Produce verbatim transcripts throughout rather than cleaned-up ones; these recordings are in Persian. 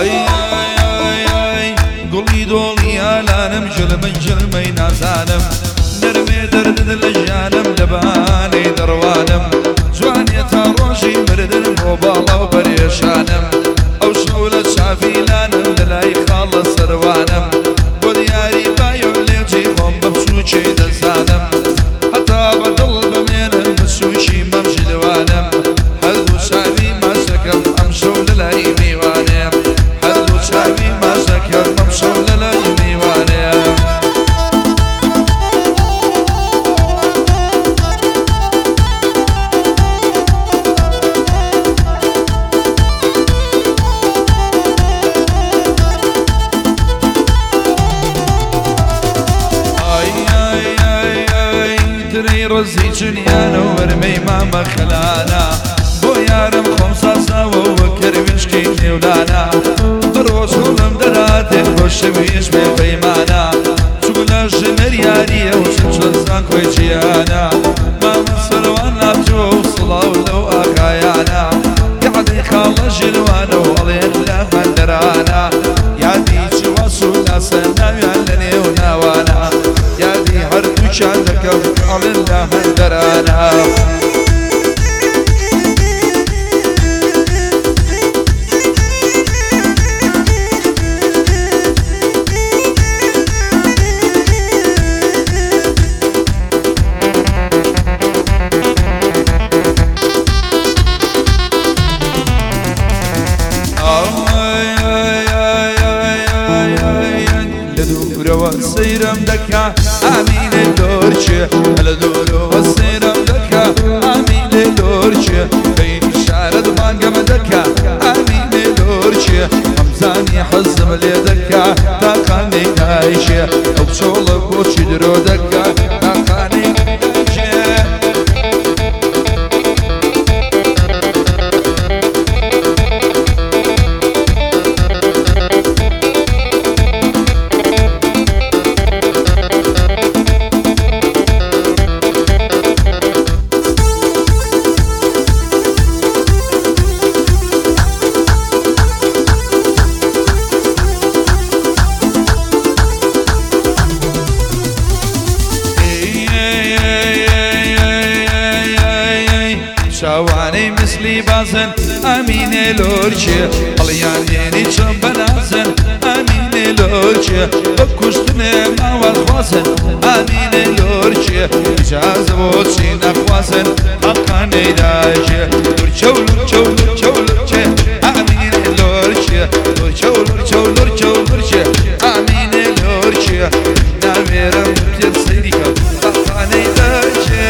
ئای ئای ئای ئای گوڵی دۆڵی ئالانم ژلمە ژلمەی نازانم نەرمێ دەردت لە ژیانم لەبانەی دەڕوانم جوانێ تا ڕۆژی مردن بۆ باڵا و پەرێشانم ئەو شەو لە چاویلانم لەلای خاڵە سەروانم بۆ دیاری بایۆ لێجی خۆم بە بچووکێی دەزانم هەتا بەدڵ بمێنم بچووکی مەمژی لەوانم هەردوو چاوی ماچ دەکەم ئەم شەو لەلای میوانێم هەردوو چاوی ماچ دەکەم ئەم شەو لەلای میوانێم ڕزی چنیانە و وەرمەی مامە خەلانە بۆ یارم خۆم ساساوە وە کەروێشکەی نێولانە بڕۆژ هەوڵم دەراتێ بۆ شەویش بێ پەیمانە چوو لە ژنەر یاریە و چنچۆزان کۆی جیانە مامە سەروان نابجووە و سڵاو لەو ئاغایانە یادی خاڵە ژیلوانە و هەڵێت لە هەندەرانە یادی چوەس و لاسە ناویان لە نێو ناوانە یادی هەردووچان دەکەم هەڵێن لە هەندەرانە سەیرم دەکا ئامینێ لۆرچێ لە دوورەوە سەیرم دەکا ئامینێ لۆرچێ بەی شارەت مانگەمە دەکا ئامینێ لۆرچێ ئەمزانی حەزم لێ دەکا تاقانەی دایشێ ئەو چۆڵە بۆچی درۆ دەکا تاقانەی دایشێ شاوانەی مثلی بازن ئامینێ لۆرچێ هەڵیان هێنی چۆن بەنازن ئامینێ لۆرچێ بە کوشتنێ ماوەڵ خوازن ئامینێ لۆرچێ ئیجازە بۆچی نەخوازن حەقانەی داژێ لورچە و لورچە و لورچە و لورچێ ئامینێ لۆرچێ لورچە و لورچە و لورچە و لورچێ ئامینێ لۆرچێ ناوێرم پێت سەیریکە حەقانەی داژێ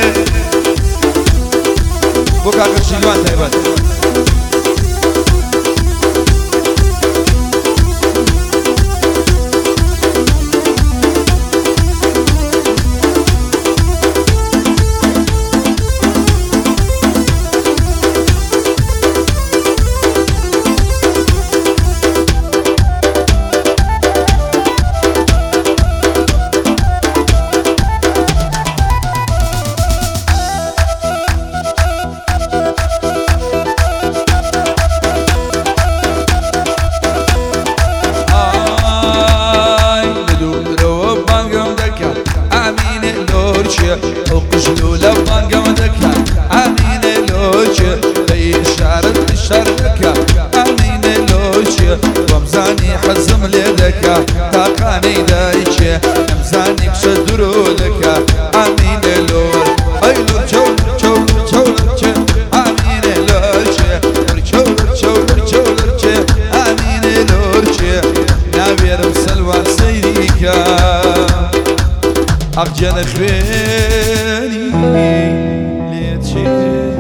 بۆ کاکە چیلوان تایبەت ئەو قژل و لە بانگەمە دەکا ئامینێ لۆچێ بەی شارەت ئیشار دەکا ئامینێ لۆچێ وەمزانی حەزم لێ دەکا تاقانەی دایکێ ئەمزانی کشە درۆ دەکا ئامینێ لۆر ئەی لورچە و لورچە و لورچە و لورچێ ئامینێ لۆچێ لورچە و لورچە و لورچە و لورچێ ئامینێ لۆرچێ ناوێرم سەلوان سەیریکە ئەقجەنە خوێنی لێت چێ